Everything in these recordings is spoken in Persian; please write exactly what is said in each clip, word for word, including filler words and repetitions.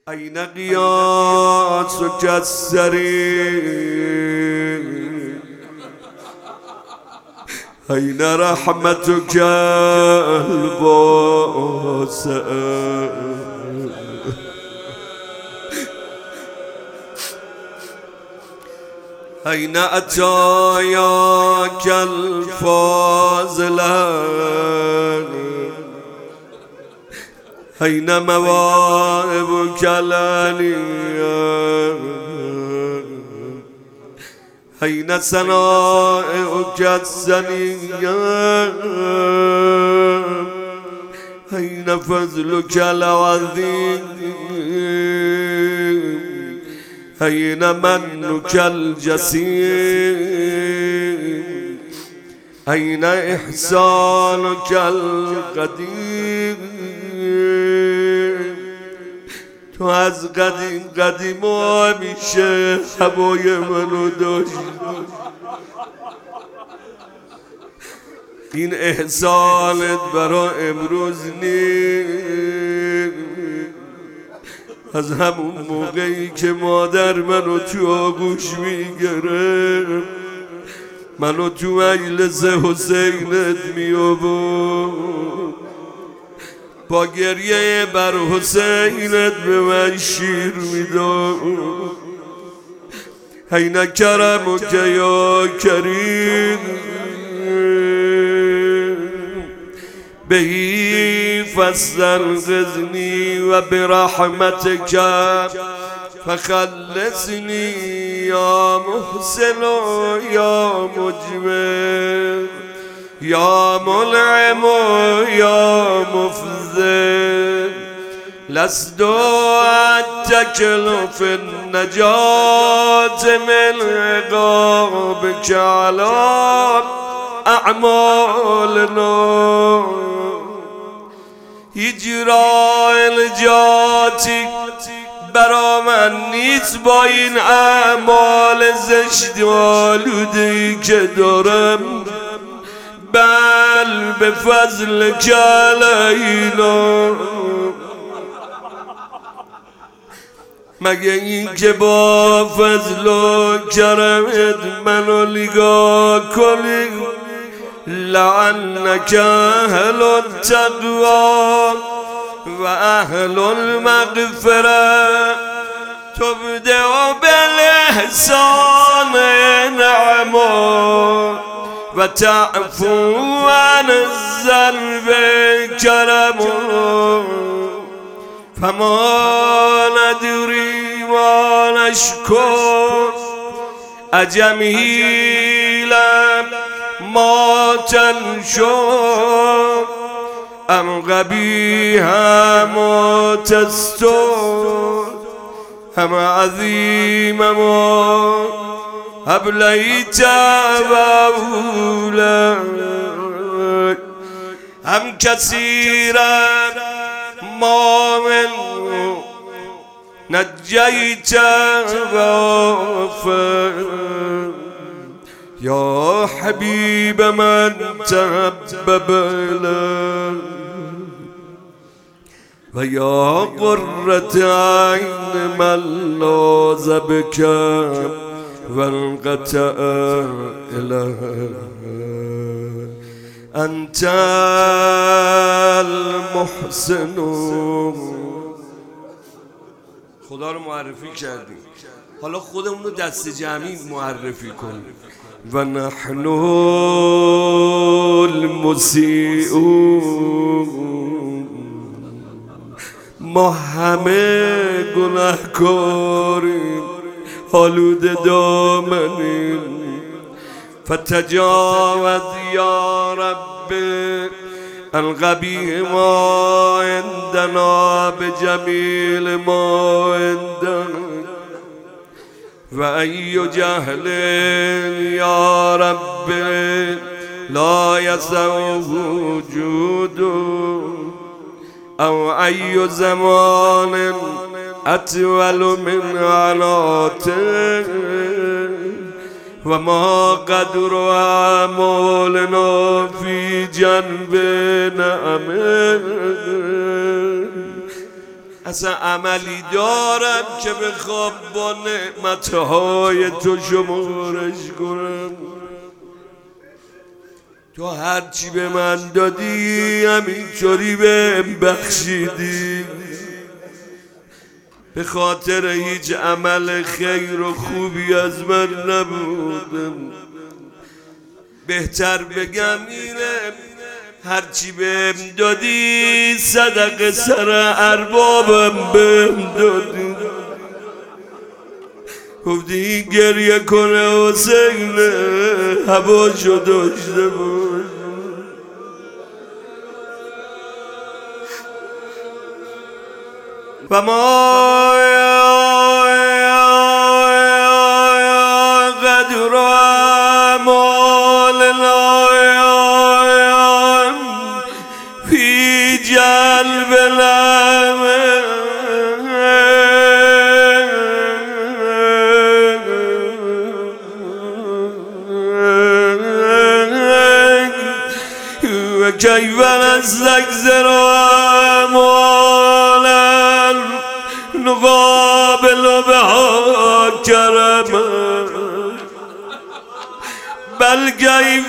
أين قياسك السريع أين رحمتك الباسئة أين أتاياك الفاضلة أين مواهبك العليا أين صنائعك السنية أين فضلك العظيم أين منك الجسيم أين إحسانك القديم تو از قدیم قدیم همیشه هوای منو داشت این احسانت برا امروز نیست از همون موقعی که مادر منو تو آغوش میگرفت منو تو مجلس حسینت میآورد با گریه بر حسینت به من شیر میداد این کرمک یا کریم بهی فاستنقذنی و برحمتک فخلصنی یا محسن و یا مجمل یا منعم یا مفضل لست اتکل فی النجات من عقابک علی اعمالنا اجرا الجاتی برا من نیست با این اعمال زشت و آلوده‌ای که دارم بل به فضل علینا مگه این که با فضل و کرمت منو نگاه کنی لعنک اهل التقوی و اهل المغفره تبدع بالاحسان نعما و تعفو عن الذنب کرم فما ندری ما نشکر اجمیلا ما تنشر ام قبیحا ما تستر ام عظیم ما ابلیت وولا هم کثیرا ما من نجیت وافر یا حبیب من تحبب الی و یا قرة عین من لاذ بک وانقطع اله انت المحسن. خدا رو معرفی کردیم، حالا خودمون رو دست جمعی معرفی کنیم. و نحن المسیئون، ما همه گناهکاریم، آلوده دامنیم. فتجاوز یا رب القبیح ما عندنا بجمیل ما عندنا و ای جهل یا رب لا یسع وجود او ای زمان اطول من عناته و ما قدر اعمالنا فی جنب نعمه اصلا عملی دارم که بخوام با نعمتهای تو شمارش کنم. تو هرچی به من دادی همینطوری بهم بخشیدی. به خاطر هیچ عمل خیر و خوبی از من نبودم. بهتر بگم اینه هرچی بهم دادی صدقه سر اربابم بهم دادی. گفتی گریه کنه حسین هواشو داشته باش. و ما قدر اعمالنا فی جلب الامر و کیف نستکثر اعمالا نقابل بها کرما بل کیف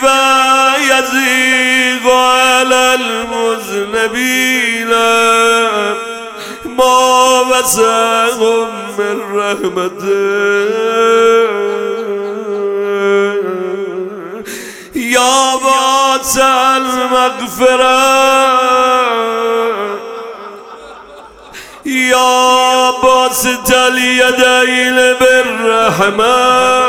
یضیق علی المذنبین ما وسعهم من رحمته یا واسع المغفرة یا باسط الیدین بالرحمة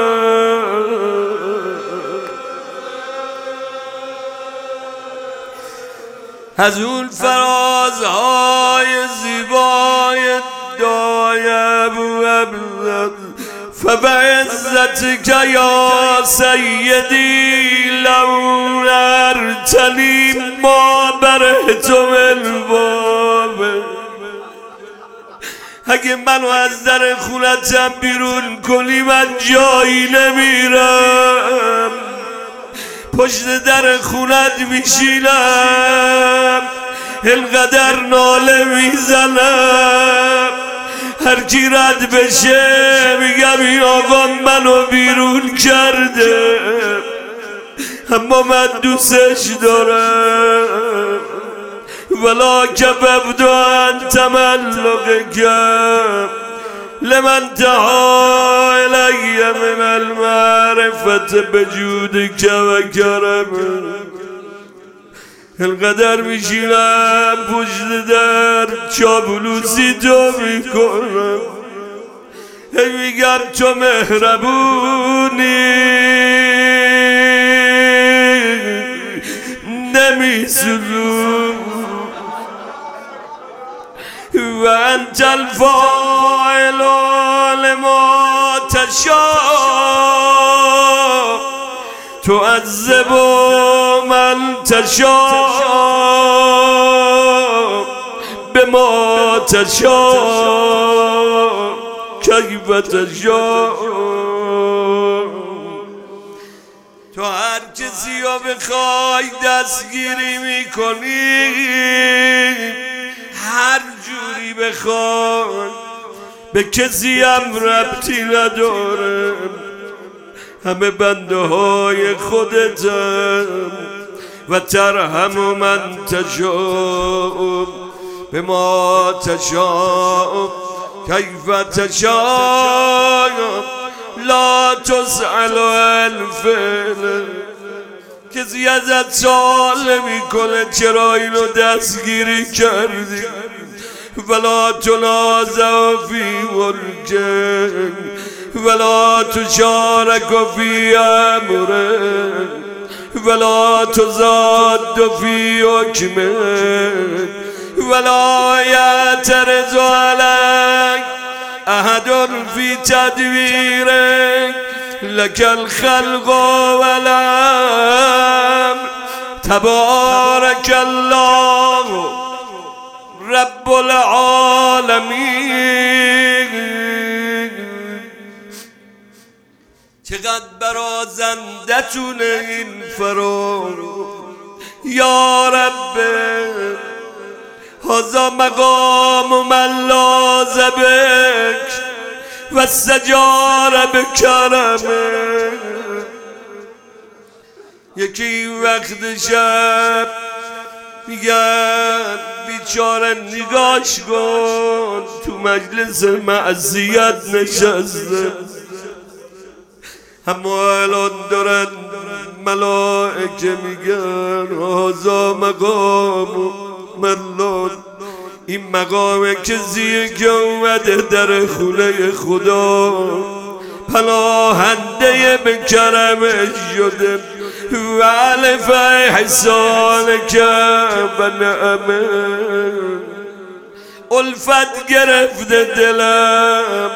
از اون فرازهای زیبای دعای ابو عبدالله فبعزتك یا سیدی لو ارتنی ما برهت الباب. اگه منو از در خونتم بیرون کنی من جایی نمیرم، پشت در خونت میشینم، اینقدر ناله میزنم، هر کی رد بشه میگم این آقا منو بیرون کرده اما من دوستش دارم. ولا کببت ان تملقک لمن تها الی من المعرفة بجودک و کرمک. اینقدر میشینم پشت در چابلوسی تو میکنم، هی میگم تو مهربونی نمیسوزون و انت الفاعل لما تشاء تعذب من تشاء بما تشاء کیف تشاء. تو هر کسی رو بخوای دستگیری میکنی، هر جوری بخوای، به کسی هم ربطی نداره، همه بنده های خودتم. و ترحم من تشاء بما تشاء کیف تشاء لا تسأل الفعل. کسی ازت سوال میکنه چرا اینو دستگیری کردی، ولا تنازع فی ملکه ولا تشارک فی امره ولا تزاد فی حکمه ولا یعترض علیک احد فی تدبیرک لک الخلق والامر تبارک الله رب العالمین. چقدر برازنده تونه این فرار. یا رب هذا مقام من لاذ بک و استجار بکرمه. یکی وقت شب میگن بیچاره نگاش کن تو مجلس معصیت نشسته، اما الان دارن ملائکه میگن هذا مقام ملون. این مقام کسیه که اومده در خونه خدا پناهنده به کرمش شده و الف احسان که و نعمه. الفت گرفته دلم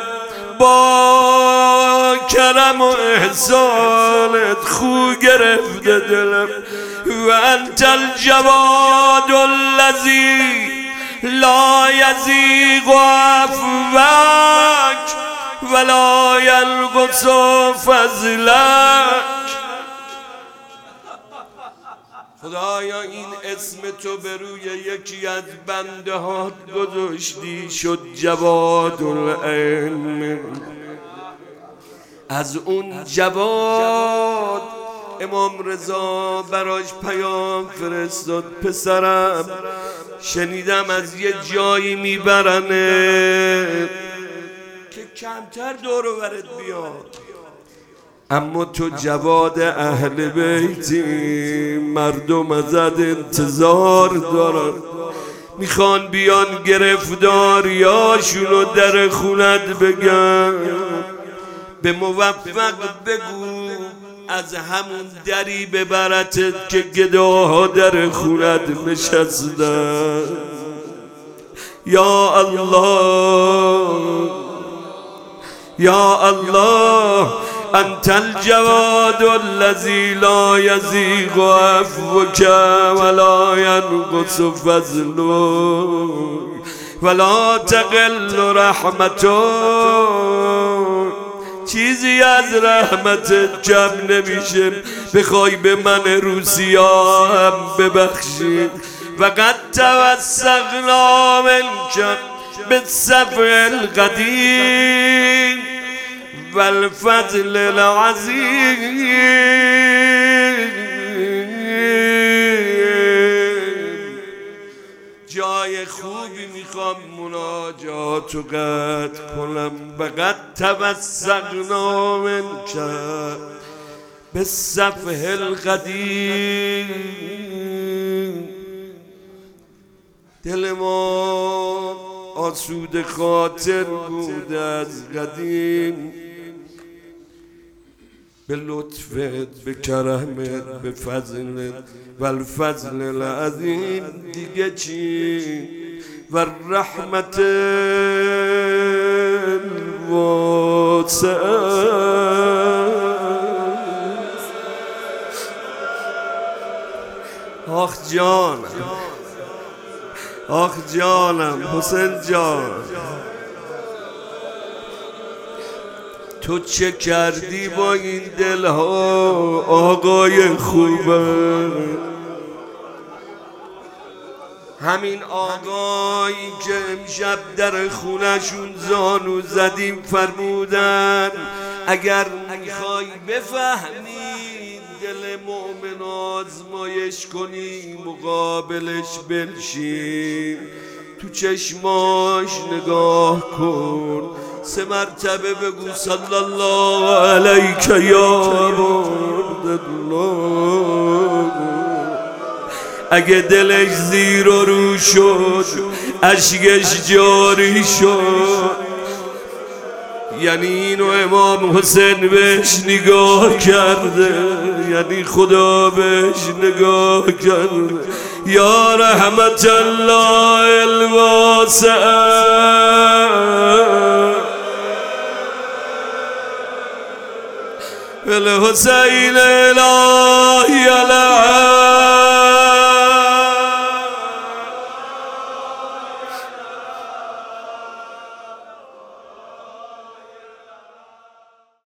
با کرم و احسانت، خو گرفته دلم و انت الجواد الذی لا یزیغ عفوک ولا ینقص فضلک. خدایا این اسم تو به روی یکی از بنده هات گذاشتی شد جواد العلم. از اون جواد امام رضا براش پیام فرستاد پسرم شنیدم از یه جایی میبرنه که کمتر دور و برت بیاد، اما تو جواد اهل بیتی، مردم ازت انتظار دارن، میخوان بیان گرفتاریاشونو در خونت بگن. به موفق بگو از همون دری ببرتت که گداها در خونت نشستن. یا الله یا الله انت الجواد الذی لا یزیغ عفوک ولا ینقص فضلک ولا تقل رحمتک. چیزی از رحمتت کم نمیشه بخوای به من روسیا هم ببخشی. و قد توسقنا منک بالصفح القدیم والفضل العظیم. جای خوبی میخوام مناجات و قد کنم. وقد توسقنا منک بالصفح القدیم. دل ما آسوده خاطر بود از قدیم، به لطفت، به کرمت، به فضلت و الفضل العظیم. دیگه چی؟ و رحمت الواسعه. آخ جانم آخ جانم حسین جان، تو چه کردی با این دلها آقای خوبه؟ همین آقایی که امشب در خونشون زانو زدیم فرمودن اگر میخوای بفهمی دل مؤمن آزمایش کنی مقابلش بنشین، تو چشماش نگاه کن، سه مرتبه بگو صلی الله علیک یا عبدالله. اگه دلش زیر و رو شد اشکش جاری شد، یعنی اینو امام حسین بهش نگاه کرده، یعنی خدا بهش نگاه کرده. یا رحمت الله الواسعه بالحسین الهی العظیم.